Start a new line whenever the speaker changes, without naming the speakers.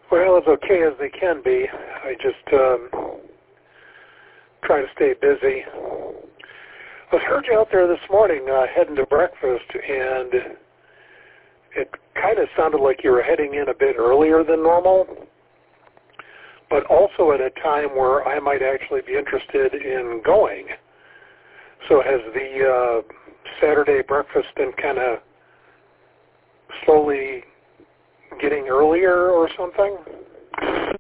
Well, as okay as they can be. I just try to stay busy. I heard you out there this morning heading to breakfast, and it kind of sounded like you were heading in a bit earlier than normal, but also at a time where I might actually be interested in going. So has the Saturday breakfast been kind of slowly getting earlier or something?